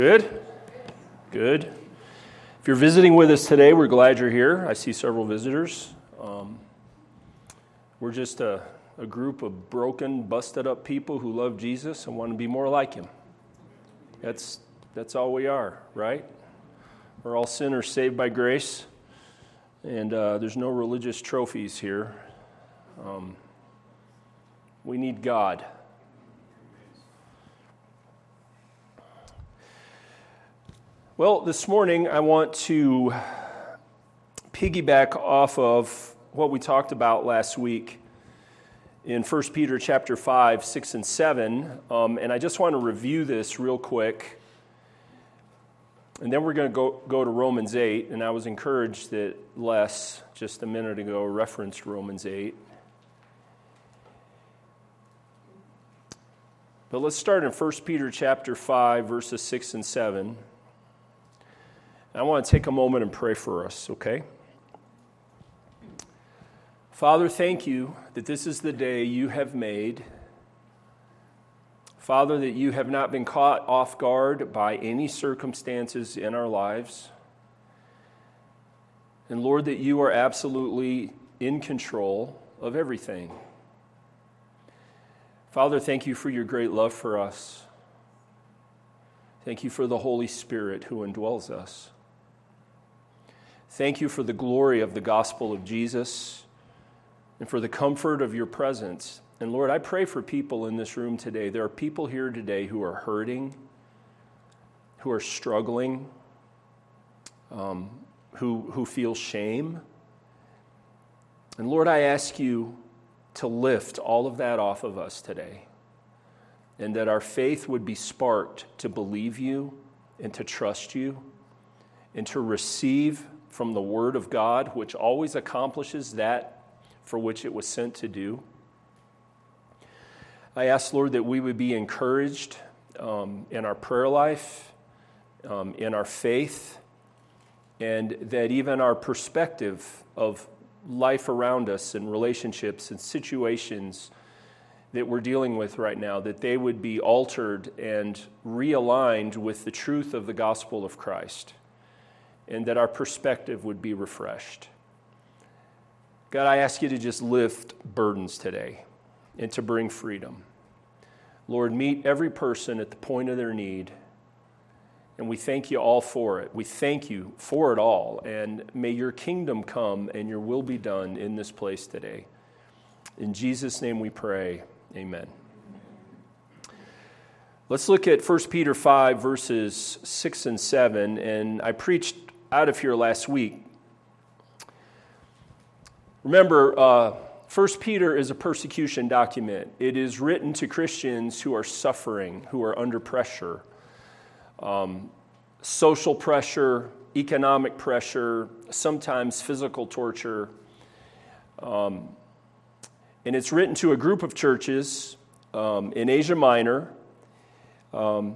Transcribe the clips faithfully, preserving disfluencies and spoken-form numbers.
Good? Good. If you're visiting with us today, we're glad you're here. I see several visitors. Um, we're just a, a group of broken, busted up people who love Jesus and want to be more like him. That's, that's all we are, right? We're all sinners saved by grace, and uh, there's no religious trophies here. Um, we need God. Well, this morning I want to piggyback off of what we talked about last week in First Peter chapter five, six, and seven, um, and I just want to review this real quick, and then we're going to go, go to Romans eight, and I was encouraged that Les, just a minute ago, referenced Romans eight. But let's start in First Peter chapter five, verses six and seven. I want to take a moment and pray for us, okay? Father, thank you that this is the day you have made. Father, that you have not been caught off guard by any circumstances in our lives. And Lord, that you are absolutely in control of everything. Father, thank you for your great love for us. Thank you for the Holy Spirit who indwells us. Thank you for the glory of the gospel of Jesus and for the comfort of your presence. And Lord, I pray for people in this room today. There are people here today who are hurting, who are struggling, um, who, who feel shame. And Lord, I ask you to lift all of that off of us today, and that our faith would be sparked to believe you and to trust you and to receive from the Word of God, which always accomplishes that for which it was sent to do. I ask, Lord, that we would be encouraged um, in our prayer life, um, in our faith, and that even our perspective of life around us and relationships and situations that we're dealing with right now, that they would be altered and realigned with the truth of the gospel of Christ, and that our perspective would be refreshed. God, I ask you to just lift burdens today and to bring freedom. Lord, meet every person at the point of their need, and we thank you all for it. We thank you for it all, and may your kingdom come and your will be done in this place today. In Jesus' name we pray, amen. Let's look at First Peter five, verses six and seven, and I preached out of here last week. Remember, uh, First Peter is a persecution document. It is written to Christians who are suffering, who are under pressure. Um, social pressure, economic pressure, sometimes physical torture. Um, and it's written to a group of churches um, in Asia Minor. Um,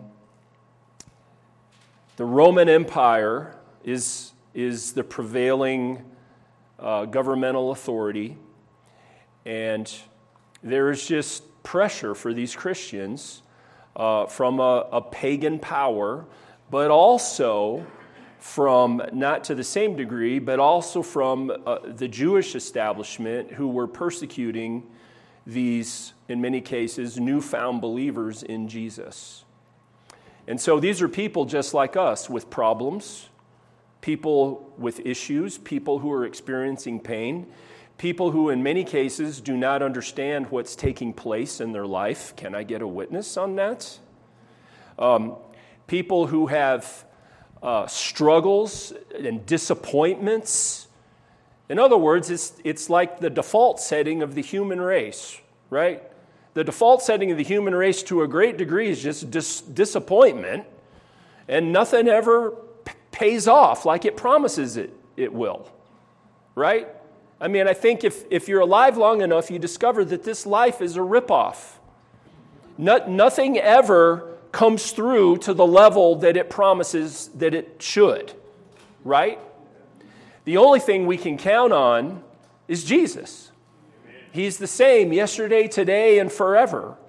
the Roman Empire is, is the prevailing uh, governmental authority. And there is just pressure for these Christians uh, from a, a pagan power, but also from, not to the same degree, but also from uh, the Jewish establishment who were persecuting these, in many cases, newfound believers in Jesus. And so these are people just like us with problems, people with issues, people who are experiencing pain, people who in many cases do not understand what's taking place in their life. Can I get a witness on that? Um, people who have uh, struggles and disappointments. In other words, it's, it's like the default setting of the human race, right? The default setting of the human race to a great degree is just dis- disappointment, and nothing ever p- pays off like it promises it, it will, right? I mean, I think if, if you're alive long enough, you discover that this life is a ripoff. No, nothing ever comes through to the level that it promises that it should, right? The only thing we can count on is Jesus. He's the same yesterday, today, and forever.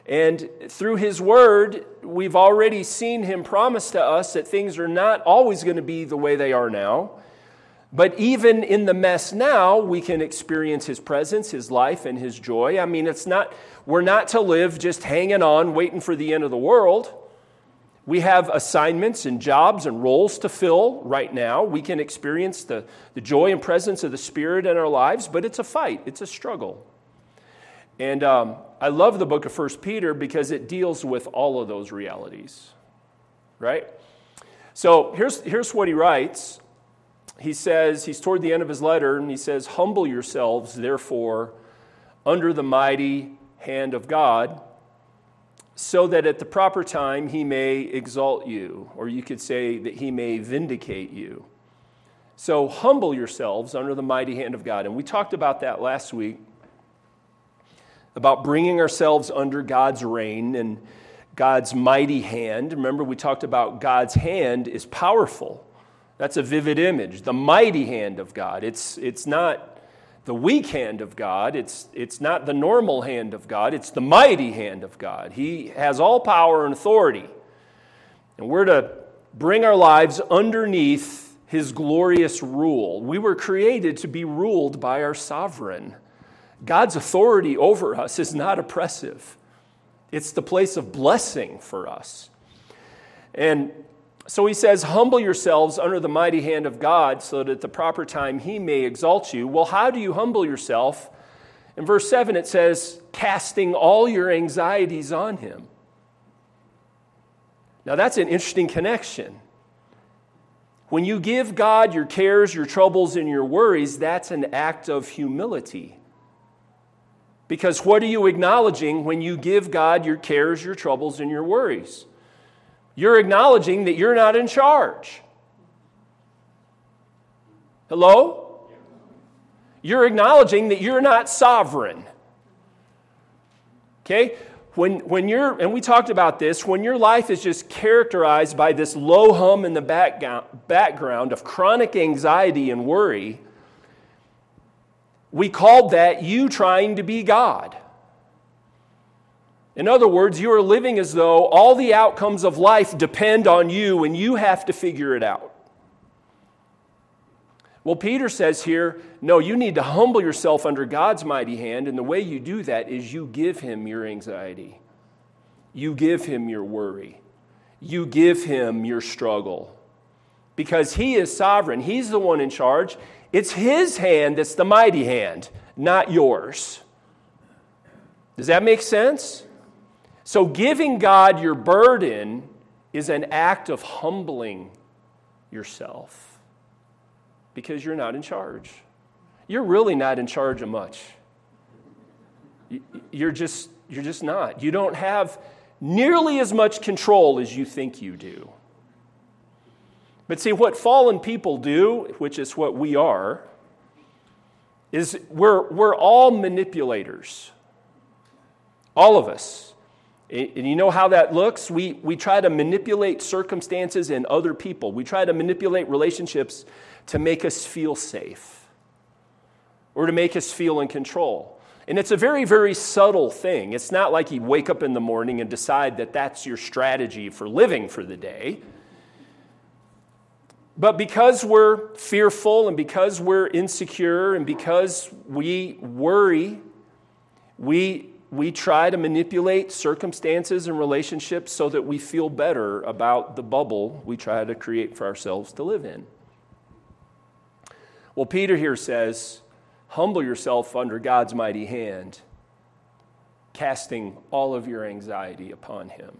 And through his word, we've already seen him promise to us that things are not always going to be the way they are now. But even in the mess now, we can experience his presence, his life, and his joy. I mean, it's not, we're not to live just hanging on, waiting for the end of the world. We have assignments and jobs and roles to fill right now. We can experience the, the joy and presence of the Spirit in our lives, but it's a fight. It's a struggle. And um, I love the book of First Peter because it deals with all of those realities, right? So here's, here's what he writes. He says, he's toward the end of his letter, and he says, "Humble yourselves, therefore, under the mighty hand of God, so that at the proper time he may exalt you," or you could say that he may vindicate you. So humble yourselves under the mighty hand of God. And we talked about that last week, about bringing ourselves under God's reign and God's mighty hand. Remember, we talked about God's hand is powerful. That's a vivid image, the mighty hand of God. It's, it's not the weak hand of God. It's, it's not the normal hand of God. It's the mighty hand of God. He has all power and authority. And we're to bring our lives underneath his glorious rule. We were created to be ruled by our sovereign. God's authority over us is not oppressive. It's the place of blessing for us. And so he says, humble yourselves under the mighty hand of God so that at the proper time he may exalt you. Well, how do you humble yourself? In verse seven it says, casting all your anxieties on him. Now that's an interesting connection. When you give God your cares, your troubles, and your worries, that's an act of humility. Because what are you acknowledging when you give God your cares, your troubles, and your worries? You're acknowledging that you're not in charge. Hello? You're acknowledging that you're not sovereign. Okay? When, when you're, and we talked about this, when your life is just characterized by this low hum in the background, background of chronic anxiety and worry, we called that you trying to be God. In other words, you are living as though all the outcomes of life depend on you and you have to figure it out. Well, Peter says here, no, you need to humble yourself under God's mighty hand, and the way you do that is you give him your anxiety. You give him your worry. You give him your struggle. Because he is sovereign. He's the one in charge. It's his hand that's the mighty hand, not yours. Does that make sense? So giving God your burden is an act of humbling yourself because you're not in charge. You're really not in charge of much. You're just, you're just not. You don't have nearly as much control as you think you do. But see, what fallen people do, which is what we are, is we're, we're all manipulators. All of us. And you know how that looks? We, we try to manipulate circumstances and other people. We try to manipulate relationships to make us feel safe or to make us feel in control. And it's a very, very subtle thing. It's not like you wake up in the morning and decide that that's your strategy for living for the day. But because we're fearful and because we're insecure and because we worry, we We try to manipulate circumstances and relationships so that we feel better about the bubble we try to create for ourselves to live in. Well, Peter here says, humble yourself under God's mighty hand, casting all of your anxiety upon him.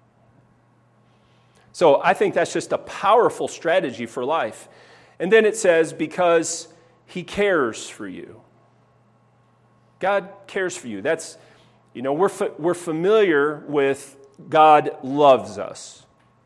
So I think that's just a powerful strategy for life. And then it says, because he cares for you. God cares for you. That's, you know, we're fa- we're familiar with God loves us.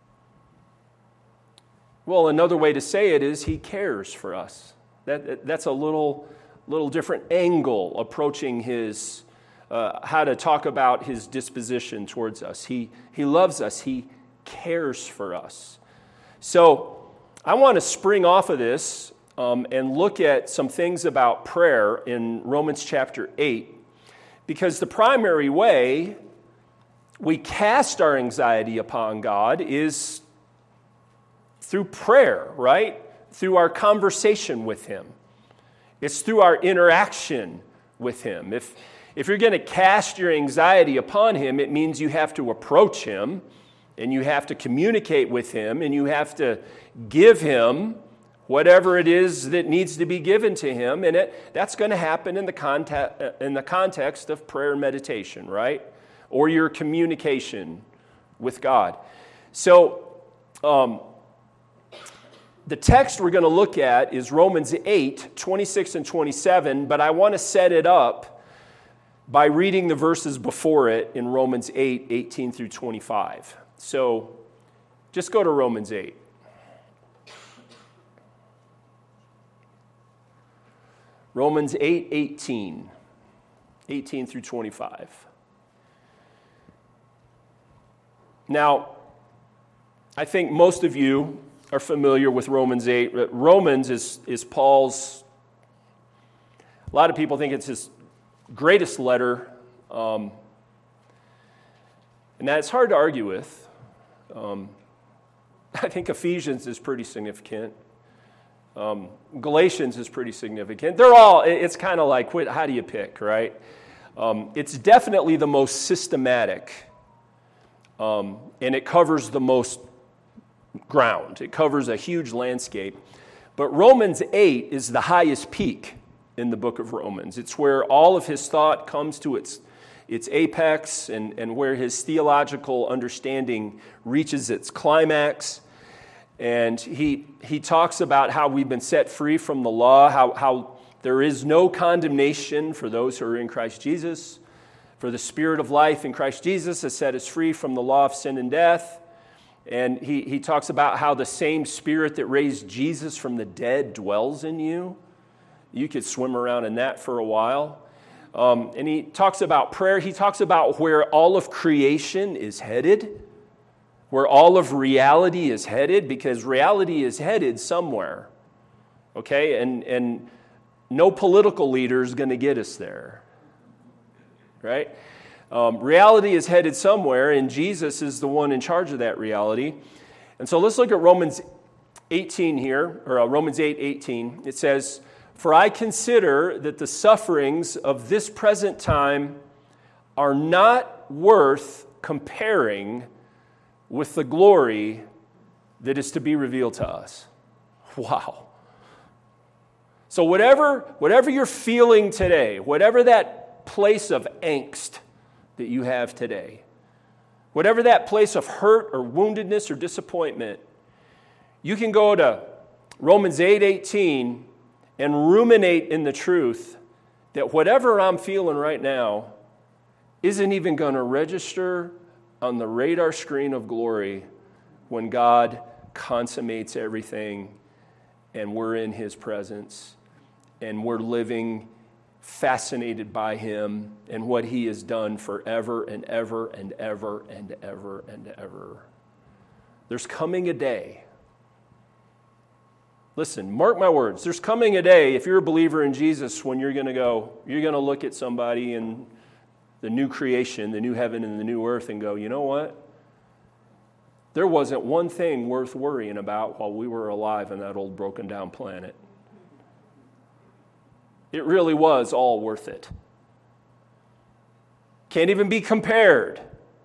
Well, another way to say it is he cares for us. That that's a little little different angle approaching his uh, how to talk about his disposition towards us. He he loves us. He cares for us. So I want to spring off of this um, and look at some things about prayer in Romans chapter eight, because the primary way we cast our anxiety upon God is through prayer, right? Through our conversation with Him. It's through our interaction with Him. If, if you're going to cast your anxiety upon Him, it means you have to approach Him, and you have to communicate with Him, and you have to give Him whatever it is that needs to be given to Him, and it, that's going to happen in the, context, in the context of prayer and meditation, right? Or your communication with God. So, um, the text we're going to look at is Romans eight, twenty-six and twenty-seven, but I want to set it up by reading the verses before it in Romans eight, eighteen through twenty-five. So just go to Romans eight. Romans eight, eighteen, eighteen through twenty-five. Now, I think most of you are familiar with Romans eight. Romans is, is Paul's, a lot of people think it's his greatest letter, um, and that's hard to argue with. Um, I think Ephesians is pretty significant. Um, Galatians is pretty significant. They're all, it's kind of like, how do you pick, right? Um, it's definitely the most systematic, um, and it covers the most ground. It covers a huge landscape. But Romans eight is the highest peak in the book of Romans. It's where all of his thought comes to its, its apex and, and where his theological understanding reaches its climax. And he, he talks about how we've been set free from the law, how, how there is no condemnation for those who are in Christ Jesus. For the Spirit of life in Christ Jesus has set us free from the law of sin and death. And he, he talks about how the same Spirit that raised Jesus from the dead dwells in you. You could swim around in that for a while. Um, and he talks about prayer. He talks about where all of creation is headed, where all of reality is headed, because reality is headed somewhere. Okay? And, and no political leader is going to get us there. Right? Um, reality is headed somewhere, and Jesus is the one in charge of that reality. And so let's look at Romans eighteen here, or uh, Romans eight, eighteen. It says, "For I consider that the sufferings of this present time are not worth comparing with the glory that is to be revealed to us." Wow. So whatever, whatever you're feeling today, whatever that place of angst that you have today, whatever that place of hurt or woundedness or disappointment, you can go to Romans eight eighteen and ruminate in the truth that whatever I'm feeling right now isn't even going to register on the radar screen of glory when God consummates everything and we're in His presence and we're living fascinated by Him and what He has done forever and ever and ever and ever and ever. There's coming a day. Listen, mark my words. There's coming a day, if you're a believer in Jesus, when you're going to go, you're going to look at somebody in the new creation, the new heaven and the new earth, and go, you know what? There wasn't one thing worth worrying about while we were alive on that old broken down planet. It really was all worth it. Can't even be compared.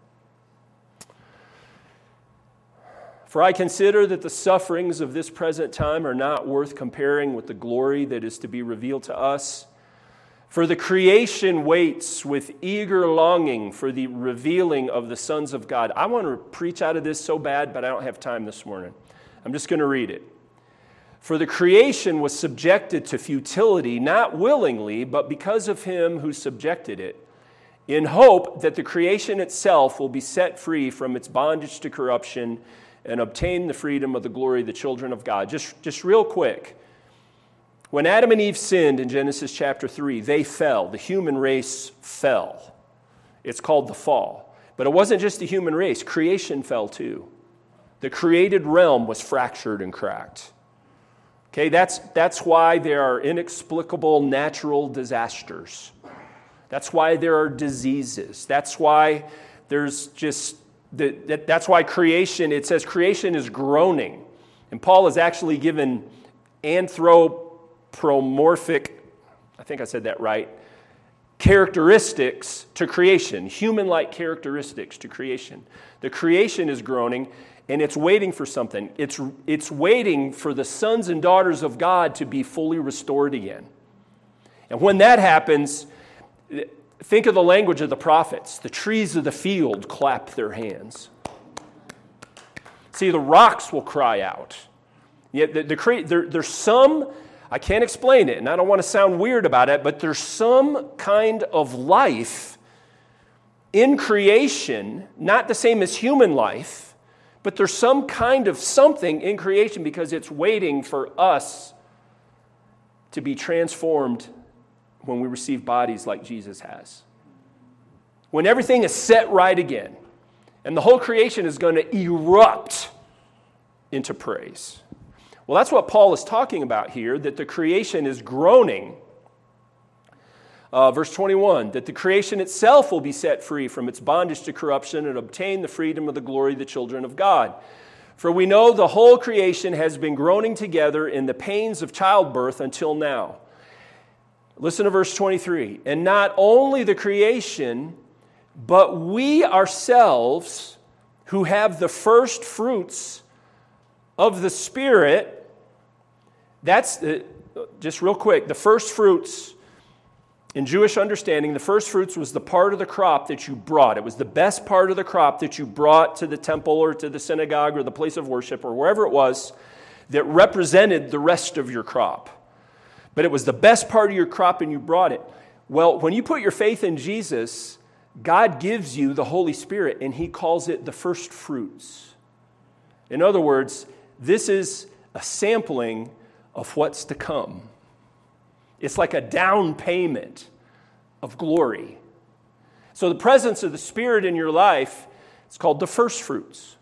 "For I consider that the sufferings of this present time are not worth comparing with the glory that is to be revealed to us. For the creation waits with eager longing for the revealing of the sons of God." I want to preach out of this so bad, but I don't have time this morning. I'm just going to read it. "For the creation was subjected to futility, not willingly, but because of Him who subjected it, in hope that the creation itself will be set free from its bondage to corruption and obtain the freedom of the glory of the children of God." Just, just real quick. When Adam and Eve sinned in Genesis chapter three, they fell. The human race fell. It's called the fall. But it wasn't just the human race. Creation fell too. The created realm was fractured and cracked. Okay, that's, that's why there are inexplicable natural disasters. That's why there are diseases. That's why There's just, that, that's why creation, it says creation is groaning. And Paul is actually given anthropomorphic, I think I said that right, characteristics to creation, human-like characteristics to creation. The creation is groaning, and it's waiting for something. It's, it's waiting for the sons and daughters of God to be fully restored again. And when that happens, think of the language of the prophets. The trees of the field clap their hands. See, the rocks will cry out. Yet the, the, there, there's some, I can't explain it, and I don't want to sound weird about it, but there's some kind of life in creation, not the same as human life, but there's some kind of something in creation because it's waiting for us to be transformed when we receive bodies like Jesus has. When everything is set right again, and the whole creation is going to erupt into praise. Well, that's what Paul is talking about here, that the creation is groaning. Uh, verse twenty-one, that the creation itself will be set free from its bondage to corruption and obtain the freedom of the glory of the children of God. For we know the whole creation has been groaning together in the pains of childbirth until now. Listen to verse twenty-three. And not only the creation, but we ourselves who have the first fruits of the Spirit. That's, uh, just real quick, the first fruits, in Jewish understanding, the first fruits was the part of the crop that you brought. It was the best part of the crop that you brought to the temple or to the synagogue or the place of worship or wherever it was that represented the rest of your crop. But it was the best part of your crop and you brought it. Well, when you put your faith in Jesus, God gives you the Holy Spirit and He calls it the first fruits. In other words, this is a sampling of what's to come. It's like a down payment of glory. So the presence of the Spirit in your life, it's called the first fruits.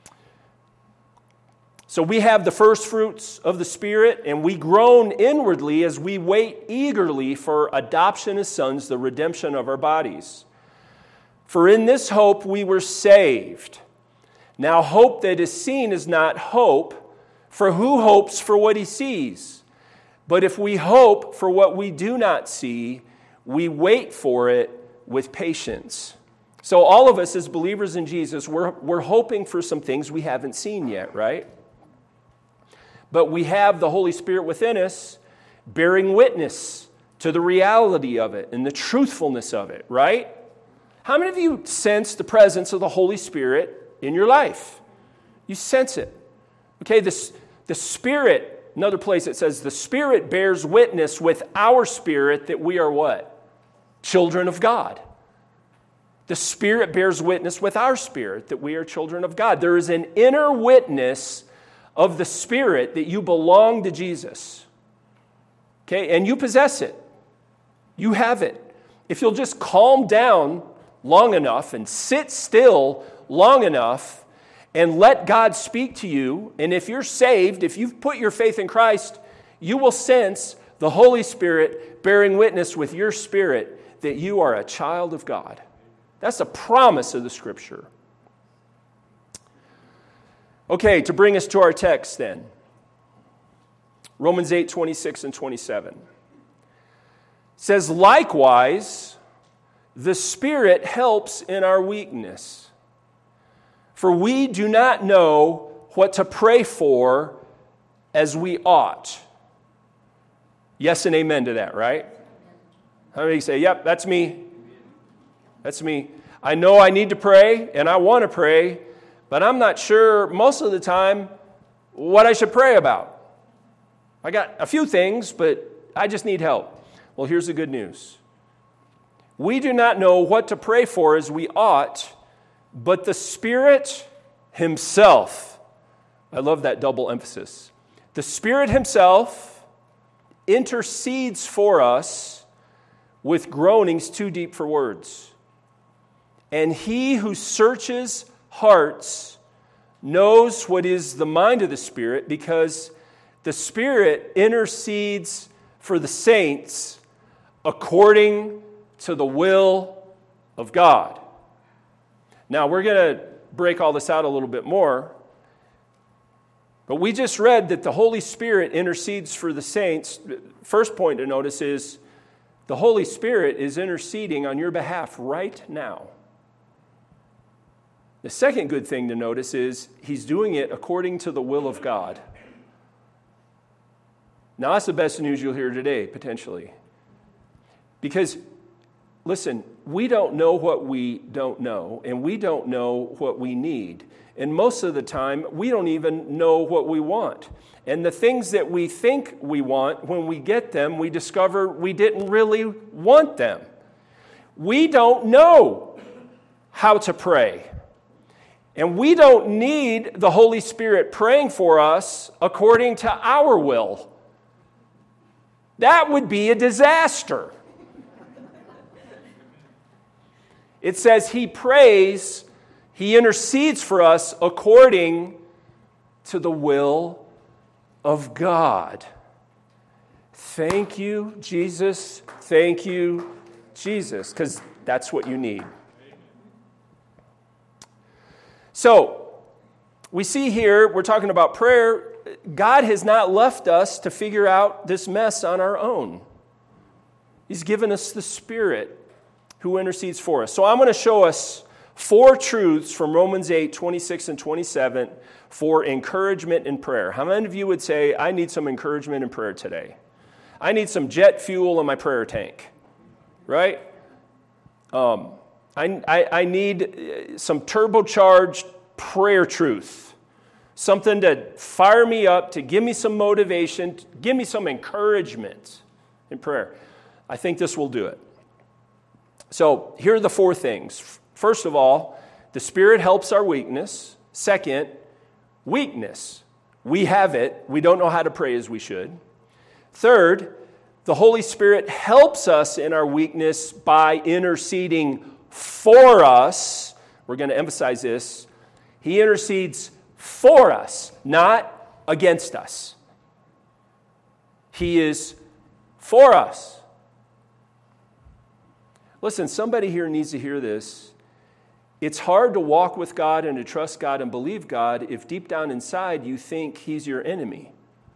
So we have the first fruits of the Spirit, and we groan inwardly as we wait eagerly for adoption as sons, the redemption of our bodies. For in this hope we were saved. Now hope that is seen is not hope, for who hopes for what he sees? But if we hope for what we do not see, we wait for it with patience. So all of us as believers in Jesus, we're, we're hoping for some things we haven't seen yet, right? But we have the Holy Spirit within us bearing witness to the reality of it and the truthfulness of it, right? How many of you sense the presence of the Holy Spirit in your life? You sense it. Okay, this, the Spirit, another place it says, the Spirit bears witness with our spirit that we are what? Children of God. The Spirit bears witness with our spirit that we are children of God. There is an inner witness of the Spirit that you belong to Jesus. Okay, and you possess it. You have it. If you'll just calm down long enough and sit still long enough and let God speak to you, and if you're saved, if you've put your faith in Christ, you will sense the Holy Spirit bearing witness with your spirit that you are a child of God. That's a promise of the Scripture. Okay, to bring us to our text then. Romans eight, twenty-six and twenty-seven. It says, likewise, the Spirit helps in our weakness. For we do not know what to pray for as we ought. Yes and amen to that, right? How many say, yep, that's me. That's me. I know I need to pray and I want to pray, but I'm not sure most of the time what I should pray about. I got a few things, but I just need help. Well, here's the good news. We do not know what to pray for as we ought, but the Spirit Himself, I love that double emphasis. The Spirit Himself intercedes for us with groanings too deep for words. And He who searches hearts knows what is the mind of the Spirit, because the Spirit intercedes for the saints according to the will of God. Now, we're going to break all this out a little bit more. But we just read that the Holy Spirit intercedes for the saints. First point to notice is the Holy Spirit is interceding on your behalf right now. The second good thing to notice is he's doing it according to the will of God. Now, that's the best news you'll hear today, potentially. Because, listen, we don't know what we don't know, and we don't know what we need. And most of the time, we don't even know what we want. And the things that we think we want, when we get them, we discover we didn't really want them. We don't know how to pray. And we don't need the Holy Spirit praying for us according to our will. That would be a disaster. It says he prays, he intercedes for us according to the will of God. Thank you, Jesus. Thank you, Jesus, because that's what you need. So, we see here, we're talking about prayer. God has not left us to figure out this mess on our own. He's given us the Spirit who intercedes for us. So I'm going to show us four truths from Romans eight, twenty-six and twenty-seven for encouragement in prayer. How many of you would say, I need some encouragement in prayer today? I need some jet fuel in my prayer tank, right? Um, I, I, I need some turbocharged prayer truth, something to fire me up, to give me some motivation, to give me some encouragement in prayer. I think this will do it. So here are the four things. First of all, the Spirit helps our weakness. Second, weakness. We have it. We don't know how to pray as we should. Third, the Holy Spirit helps us in our weakness by interceding for us. We're going to emphasize this. He intercedes for us, not against us. He is for us. Listen, somebody here needs to hear this. It's hard to walk with God and to trust God and believe God if deep down inside you think He's your enemy.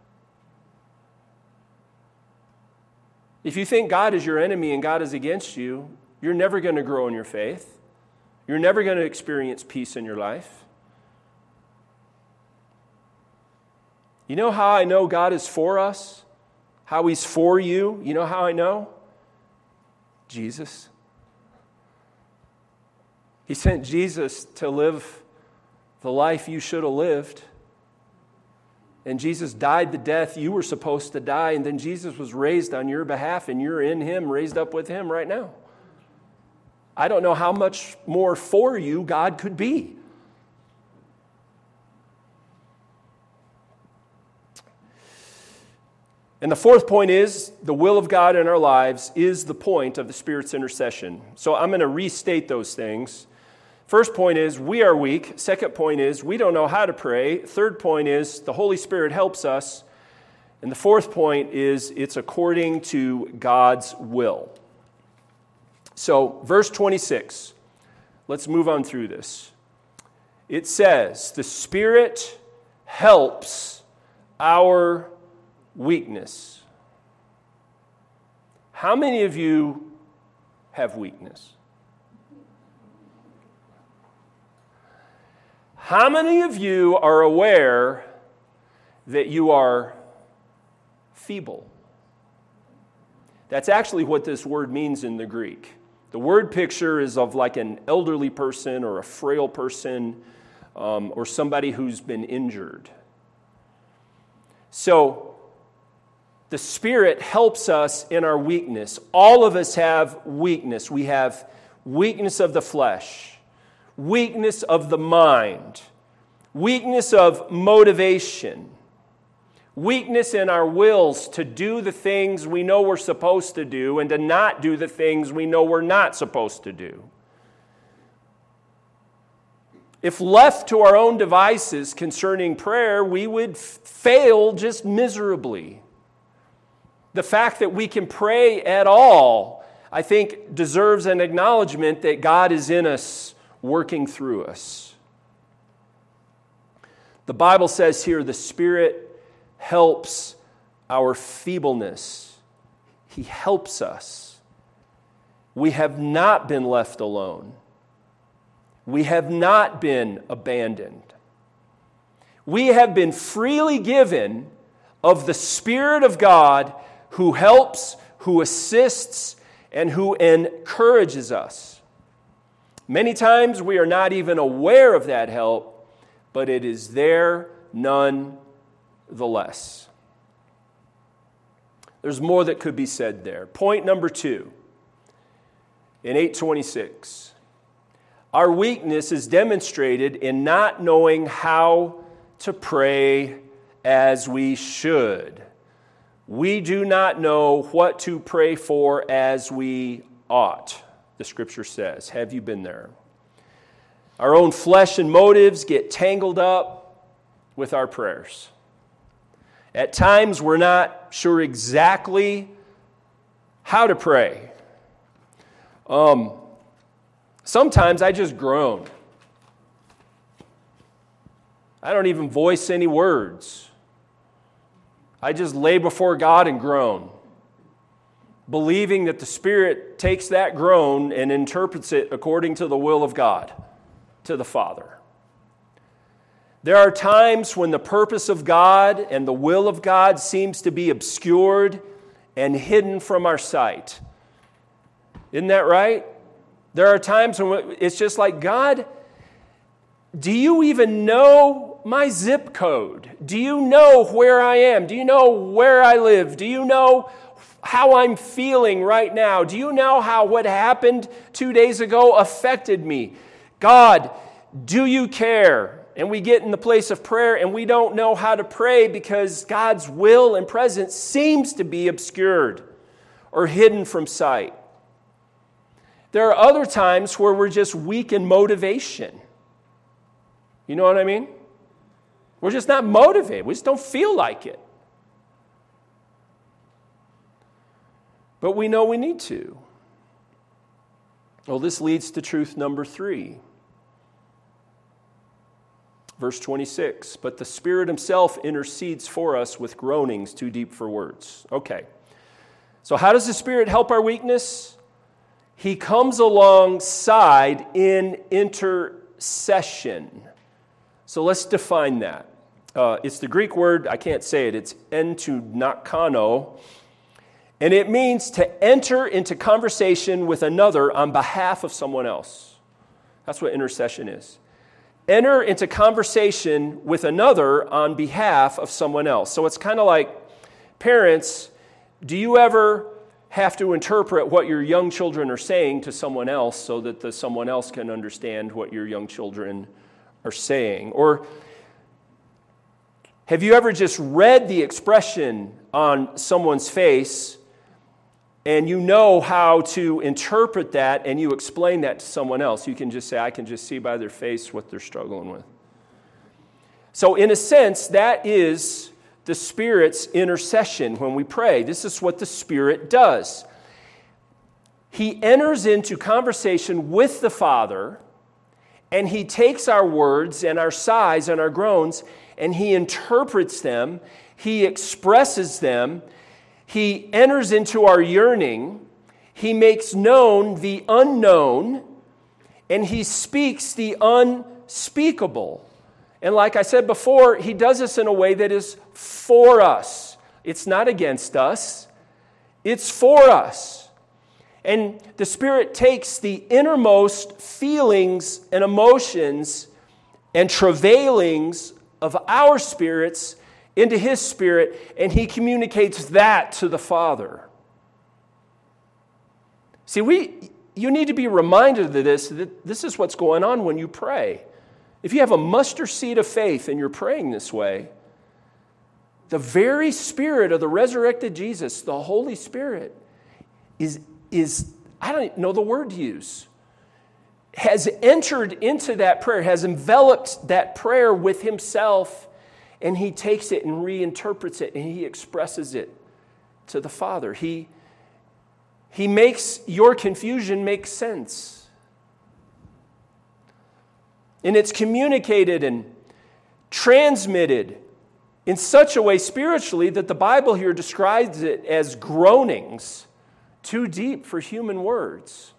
If you think God is your enemy and God is against you, you're never going to grow in your faith. You're never going to experience peace in your life. You know how I know God is for us? How He's for you? You know how I know? Jesus. He sent Jesus to live the life you should have lived. And Jesus died the death you were supposed to die, and then Jesus was raised on your behalf, and you're in Him, raised up with Him right now. I don't know how much more for you God could be. And the fourth point is, the will of God in our lives is the point of the Spirit's intercession. So I'm going to restate those things. First point is, we are weak. Second point is, we don't know how to pray. Third point is, the Holy Spirit helps us. And the fourth point is, it's according to God's will. So, verse twenty-six, let's move on through this. It says, the Spirit helps our weakness. How many of you have weakness? How many of you are aware that you are feeble? That's actually what this word means in the Greek. The word picture is of like an elderly person or a frail person um, or somebody who's been injured. So, the Spirit helps us in our weakness. All of us have weakness. We have weakness of the flesh, weakness of the mind, weakness of motivation, weakness in our wills to do the things we know we're supposed to do and to not do the things we know we're not supposed to do. If left to our own devices concerning prayer, we would fail just miserably. The fact that we can pray at all, I think, deserves an acknowledgement that God is in us working through us. The Bible says here the Spirit helps our feebleness. He helps us. We have not been left alone. We have not been abandoned. We have been freely given of the Spirit of God who helps, who assists, and who encourages us. Many times we are not even aware of that help, but it is there nonetheless. There's more that could be said there. Point number two, in eight twenty-six, our weakness is demonstrated in not knowing how to pray as we should. We do not know what to pray for as we ought, the Scripture says. Have you been there? Our own flesh and motives get tangled up with our prayers. At times, we're not sure exactly how to pray. Um, sometimes I just groan. I don't even voice any words. I just lay before God and groan, believing that the Spirit takes that groan and interprets it according to the will of God, to the Father. There are times when the purpose of God and the will of God seems to be obscured and hidden from our sight. Isn't that right? There are times when it's just like, God, do you even know my zip code? Do you know where I am? Do you know where I live? Do you know how I'm feeling right now? Do you know how what happened two days ago affected me? God, do you care? And we get in the place of prayer and we don't know how to pray because God's will and presence seems to be obscured or hidden from sight. There are other times where we're just weak in motivation. You know what I mean? We're just not motivated. We just don't feel like it. But we know we need to. Well, this leads to truth number three. Verse twenty-six, but the Spirit Himself intercedes for us with groanings too deep for words. Okay, so how does the Spirit help our weakness? He comes alongside in intercession. So let's define that. Uh, it's the Greek word, I can't say it, it's entunakano, and it means to enter into conversation with another on behalf of someone else. That's what intercession is. Enter into conversation with another on behalf of someone else. So it's kind of like, parents, do you ever have to interpret what your young children are saying to someone else so that the someone else can understand what your young children are saying? Or have you ever just read the expression on someone's face and you know how to interpret that and you explain that to someone else? You can just say, I can just see by their face what they're struggling with. So in a sense, that is the Spirit's intercession when we pray. This is what the Spirit does. He enters into conversation with the Father, and He takes our words and our sighs and our groans, and He interprets them, He expresses them, He enters into our yearning, He makes known the unknown, and He speaks the unspeakable. And like I said before, He does this in a way that is for us. It's not against us. It's for us. And the Spirit takes the innermost feelings and emotions and travailings of our spirits into His Spirit, and He communicates that to the Father. See, we you need to be reminded of this, that this is what's going on when you pray. If you have a mustard seed of faith and you're praying this way, the very Spirit of the resurrected Jesus, the Holy Spirit, is, is I don't know the word to use, has entered into that prayer, has enveloped that prayer with Himself, and He takes it and reinterprets it, and He expresses it to the Father. He, he makes your confusion make sense. And it's communicated and transmitted in such a way spiritually that the Bible here describes it as groanings too deep for human words.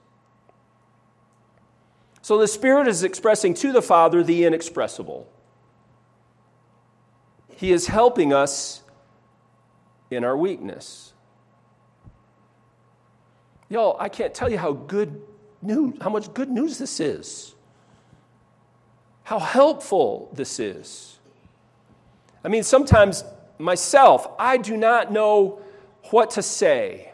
So the Spirit is expressing to the Father the inexpressible. He is helping us in our weakness. Y'all, I can't tell you how good news, how much good news this is. How helpful this is. I mean, sometimes myself, I do not know what to say.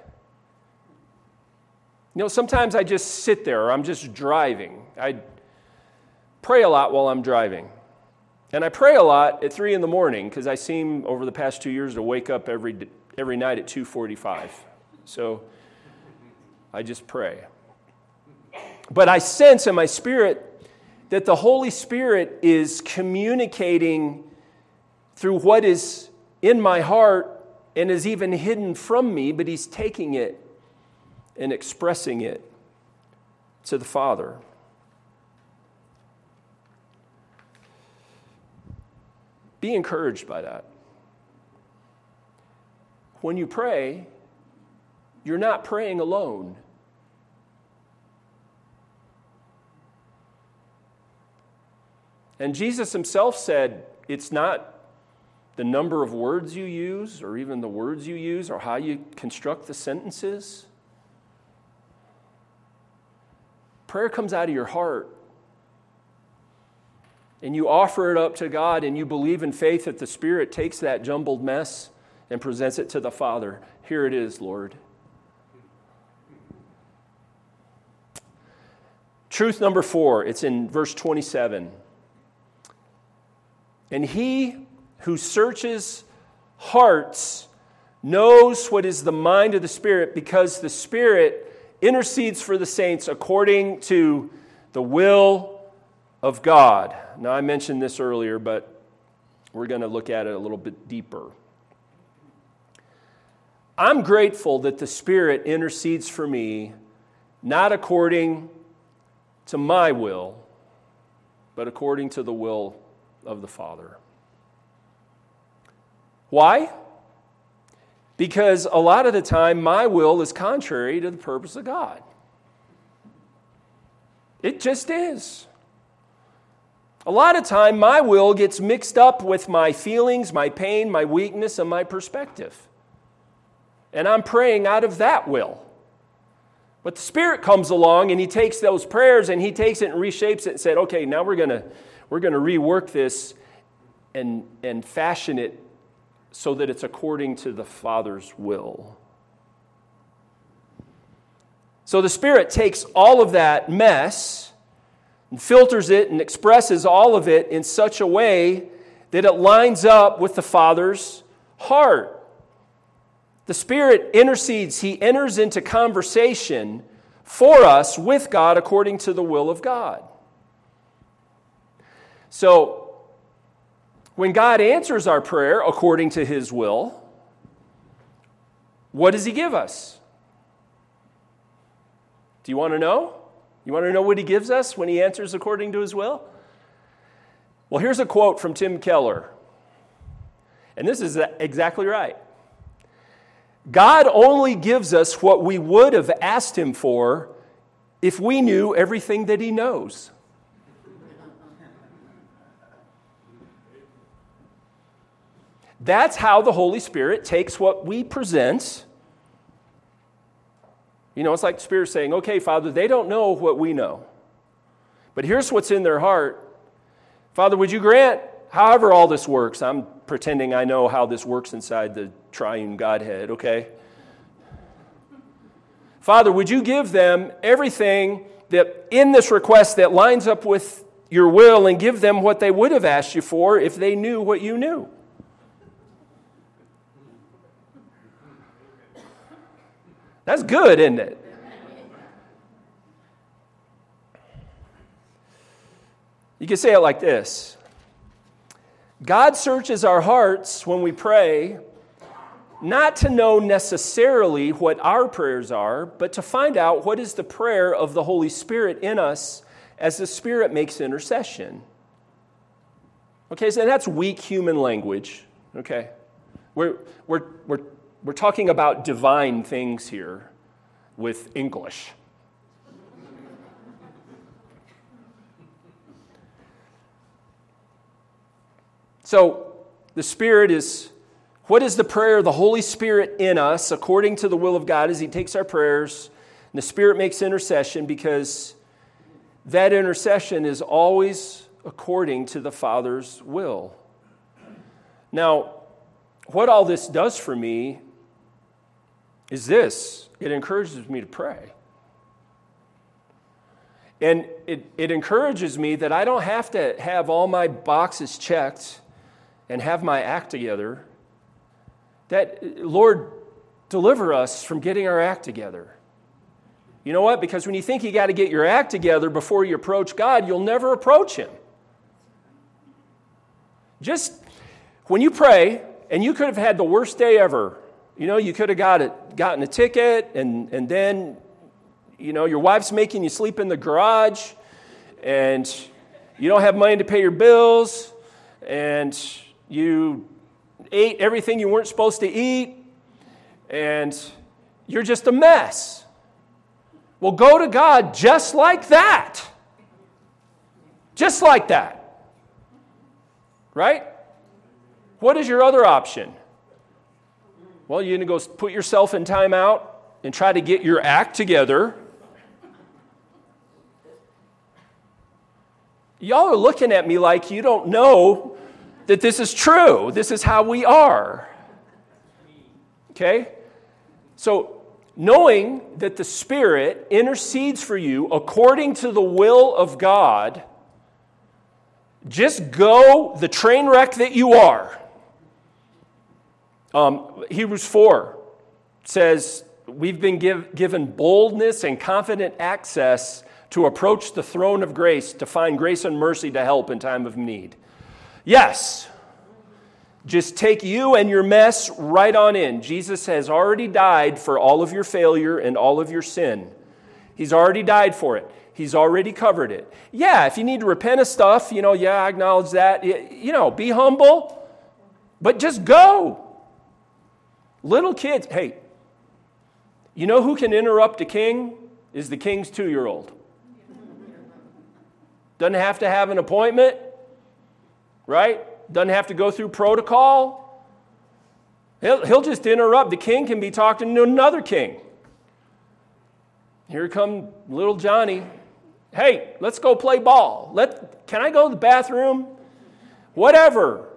You know, sometimes I just sit there or I'm just driving. I pray a lot while I'm driving. And I pray a lot at three in the morning because I seem over the past two years to wake up every every night at two forty-five. So I just pray. But I sense in my spirit that the Holy Spirit is communicating through what is in my heart and is even hidden from me, but He's taking it and expressing it to the Father. Be encouraged by that. When you pray, you're not praying alone. And Jesus Himself said, it's not the number of words you use or even the words you use or how you construct the sentences. Prayer comes out of your heart. And you offer it up to God and you believe in faith that the Spirit takes that jumbled mess and presents it to the Father. Here it is, Lord. Truth number four, it's in verse twenty-seven. And He who searches hearts knows what is the mind of the Spirit, because the Spirit intercedes for the saints according to the will of God. Now, I mentioned this earlier, but we're going to look at it a little bit deeper. I'm grateful that the Spirit intercedes for me, not according to my will, but according to the will of the Father. Why? Because a lot of the time, my will is contrary to the purpose of God. It just is. A lot of time, my will gets mixed up with my feelings, my pain, my weakness, and my perspective. And I'm praying out of that will. But the Spirit comes along and He takes those prayers and He takes it and reshapes it and said, okay, now we're going to we're going to rework this and, and fashion it so that it's according to the Father's will. So the Spirit takes all of that mess and filters it and expresses all of it in such a way that it lines up with the Father's heart. The Spirit intercedes. He enters into conversation for us with God according to the will of God. So, when God answers our prayer according to His will, what does He give us? Do you want to know? You want to know what He gives us when He answers according to His will? Well, here's a quote from Tim Keller. And this is exactly right. God only gives us what we would have asked Him for if we knew everything that He knows. That's how the Holy Spirit takes what we present. You know, it's like the Spirit saying, okay, Father, they don't know what we know. But here's what's in their heart. Father, would you grant, however all this works, I'm pretending I know how this works inside the triune Godhead, okay? Father, would you give them everything that in this request that lines up with your will and give them what they would have asked you for if they knew what you knew? That's good, isn't it? You can say it like this. God searches our hearts when we pray, not to know necessarily what our prayers are, but to find out what is the prayer of the Holy Spirit in us as the Spirit makes intercession. Okay, so that's weak human language. Okay, we're, we're, we're, we're talking about divine things here with English. So the Spirit is, what is the prayer of the Holy Spirit in us according to the will of God as He takes our prayers, and the Spirit makes intercession, because that intercession is always according to the Father's will. Now, what all this does for me is this: it encourages me to pray. And it, it encourages me that I don't have to have all my boxes checked and have my act together. That, Lord, deliver us from getting our act together. You know what? Because when you think you got to get your act together before you approach God, you'll never approach Him. Just when you pray, and you could have had the worst day ever. You know, you could have got it, gotten a ticket, and, and then, you know, your wife's making you sleep in the garage, and you don't have money to pay your bills, and you ate everything you weren't supposed to eat, and you're just a mess. Well, go to God just like that. Just like that. Right? What is your other option? Well, you're going to go put yourself in timeout and try to get your act together. Y'all are looking at me like you don't know that this is true. This is how we are. Okay? So, knowing that the Spirit intercedes for you according to the will of God, just go the train wreck that you are. Um, Hebrews four says, we've been give, given boldness and confident access to approach the throne of grace, to find grace and mercy to help in time of need. Yes, just take you and your mess right on in. Jesus has already died for all of your failure and all of your sin. He's already died for it. He's already covered it. Yeah, if you need to repent of stuff, you know, yeah, I acknowledge that. You know, be humble, but just go. Little kids, hey, you know who can interrupt a king? Is the king's two-year-old. Doesn't have to have an appointment, right? Doesn't have to go through protocol. He'll, he'll just interrupt. The king can be talking to another king. Here come little Johnny. Hey, let's go play ball. Let, can I go to the bathroom? Whatever.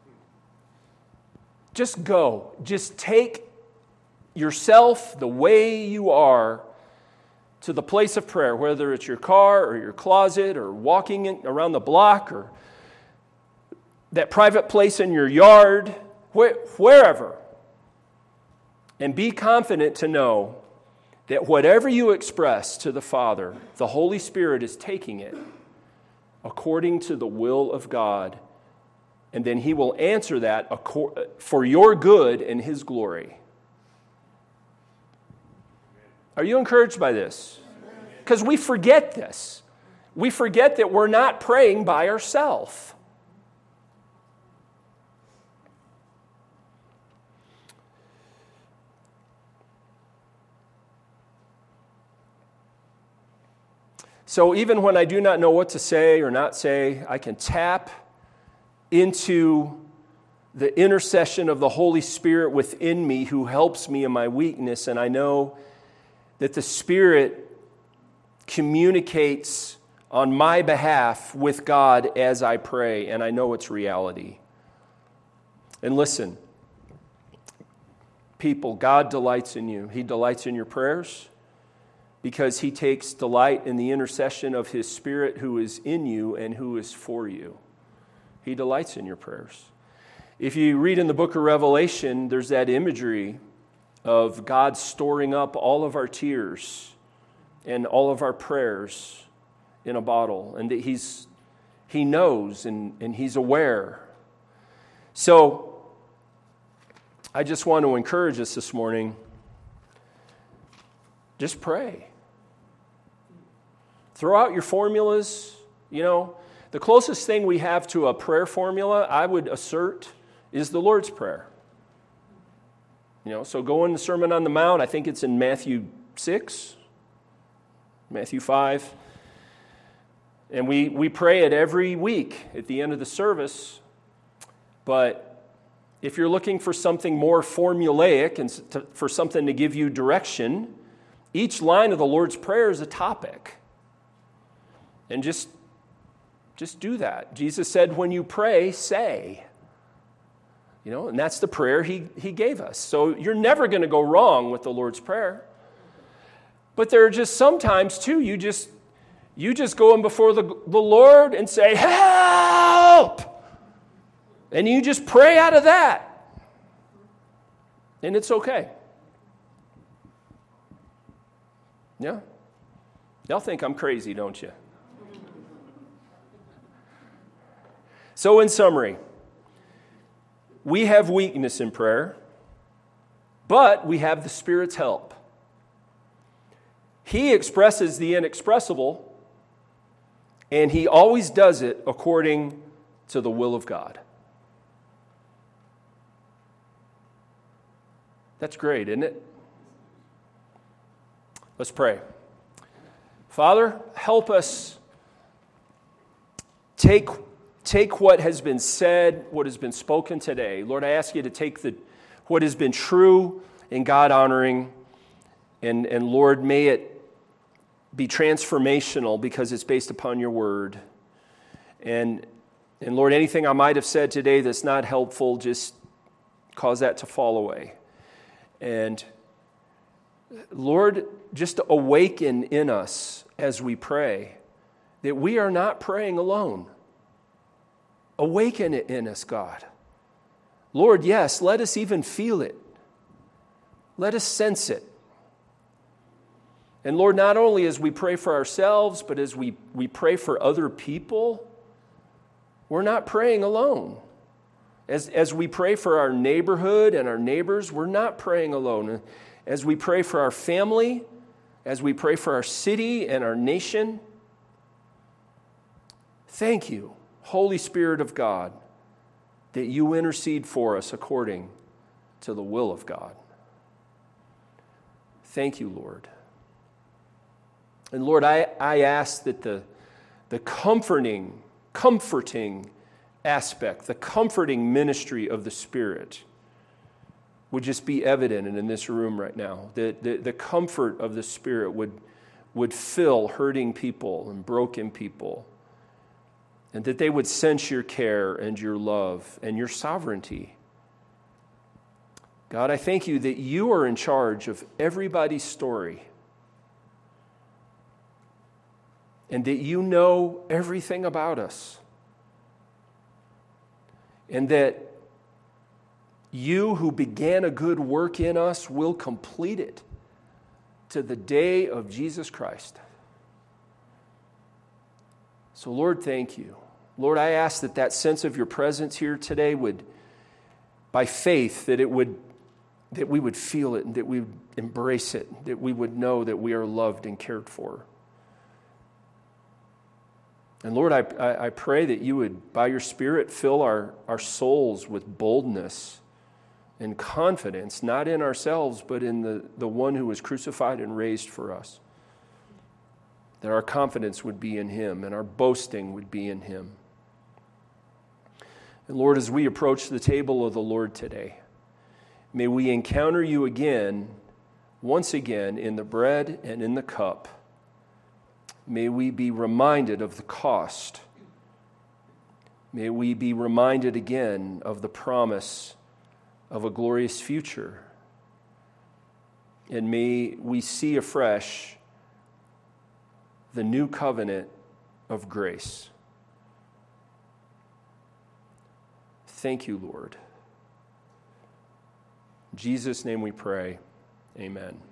Just go. Just take yourself the way you are to the place of prayer, whether it's your car or your closet or walking in, around the block or that private place in your yard, where, wherever. And be confident to know that whatever you express to the Father, the Holy Spirit is taking it according to the will of God, and then He will answer that for your good and His glory. Are you encouraged by this? Because we forget this. We forget that we're not praying by ourselves. So even when I do not know what to say or not say, I can tap into the intercession of the Holy Spirit within me who helps me in my weakness, and I know that the Spirit communicates on my behalf with God as I pray, and I know it's reality. And listen, people, God delights in you. He delights in your prayers, because He takes delight in the intercession of His Spirit who is in you and who is for you. He delights in your prayers. If you read in the book of Revelation, there's that imagery of God storing up all of our tears and all of our prayers in a bottle, and that He's He knows and, and He's aware. So I just want to encourage us this morning. Just pray. Throw out your formulas. You know, the closest thing we have to a prayer formula, I would assert, is the Lord's Prayer. You know, so go in the Sermon on the Mount. I think it's in Matthew six, Matthew five. And we, we pray it every week at the end of the service. But if you're looking for something more formulaic and to, for something to give you direction, each line of the Lord's Prayer is a topic. And just, just do that. Jesus said, when you pray, say. You know, and that's the prayer he, he gave us. So you're never going to go wrong with the Lord's Prayer. But there are just sometimes, too, you just you just go in before the, the Lord and say, help! And you just pray out of that. And it's okay. Yeah? Y'all think I'm crazy, don't you? So in summary, we have weakness in prayer, but we have the Spirit's help. He expresses the inexpressible, and He always does it according to the will of God. That's great, isn't it? Let's pray. Father, help us take, take what has been said, what has been spoken today. Lord, I ask you to take the what has been true and God-honoring, and, and Lord, may it be transformational because it's based upon your word. And, and Lord, anything I might have said today that's not helpful, just cause that to fall away. And Lord, just awaken in us as we pray that we are not praying alone. Awaken it in us, God. Lord, yes, let us even feel it. Let us sense it. And Lord, not only as we pray for ourselves, but as we, we pray for other people, we're not praying alone. As, as we pray for our neighborhood and our neighbors, we're not praying alone. As we pray for our family, as we pray for our city and our nation, thank you, Holy Spirit of God, that you intercede for us according to the will of God. Thank you, Lord. And Lord, I, I ask that the, the comforting, comforting aspect, the comforting ministry of the Spirit would just be evident in this room right now. That the, the comfort of the Spirit would, would fill hurting people and broken people, and that they would sense your care and your love and your sovereignty. God, I thank you that you are in charge of everybody's story, and that you know everything about us, and that you who began a good work in us will complete it to the day of Jesus Christ. So, Lord, thank you. Lord, I ask that that sense of your presence here today would, by faith, that it would, that we would feel it and that we would embrace it, that we would know that we are loved and cared for. And Lord, I, I, I pray that you would, by your Spirit, fill our, our souls with boldness and confidence, not in ourselves, but in the, the one who was crucified and raised for us. That our confidence would be in him and our boasting would be in him. And Lord, as we approach the table of the Lord today, may we encounter you again, once again, in the bread and in the cup. May we be reminded of the cost. May we be reminded again of the promise of a glorious future. And may we see afresh the new covenant of grace. Thank you, Lord. In Jesus' name we pray. Amen.